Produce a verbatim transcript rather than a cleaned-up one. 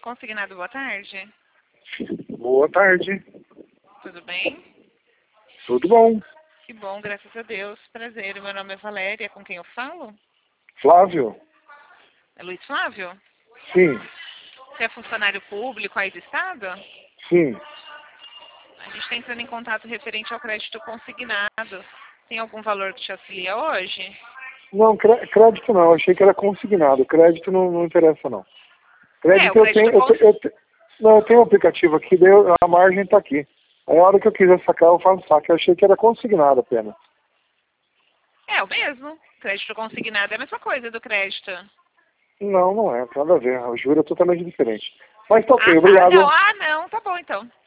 consignado, boa tarde. Boa tarde. Tudo bem? Tudo bom? Que bom, graças a Deus. Prazer, meu nome é Valéria, com quem eu falo? Flávio? É Luiz Flávio? Sim, Você é funcionário público aí do Estado? sim. A gente está entrando em contato referente ao crédito consignado. Tem algum valor que te auxilia hoje? Não, cre- crédito não, achei que era consignado. Crédito não, não interessa não. É, o Crédito eu crédito tenho, eu, te- cons... eu, te- não, eu tenho um aplicativo aqui, daí eu- a margem está aqui. Aí a hora que eu quiser sacar, eu faço saque. Eu achei que era consignado apenas. É o mesmo. Crédito consignado é a mesma coisa do crédito. Não, não é, nada a ver. A jura é totalmente diferente. Mas tá ok, Ah, tá. obrigado. Não, ah, não. Tá bom, então.